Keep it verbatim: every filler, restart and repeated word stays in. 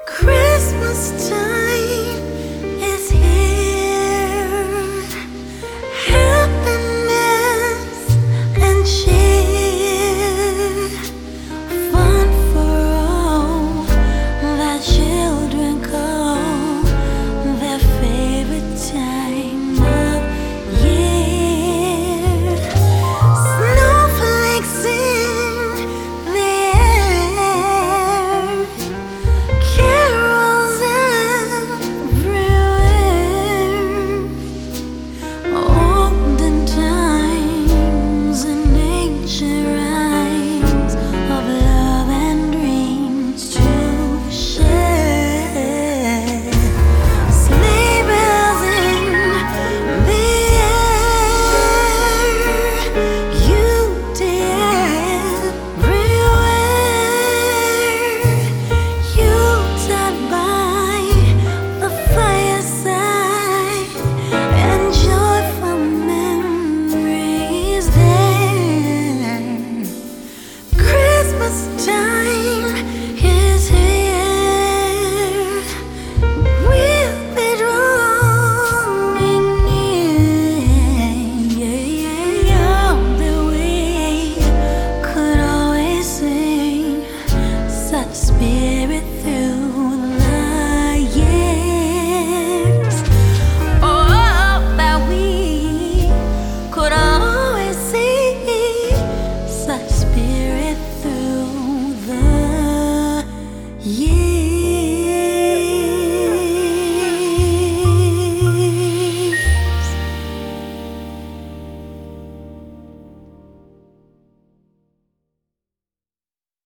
Christmas time is here. Happiness and cheer. Fun for all that children call their favorite time of year. Snowflakes in the air. Carols everywhere. Olden times and ancient rhymes of love and dreams to share. Sleigh bells in the air. Youth everywhere. Yuletide by the fireside and joyful memories there. Christmas time is here. We'll be drawing near. All that we could always sing such spirit through the years. Oh, that we could always see such spirit through the years.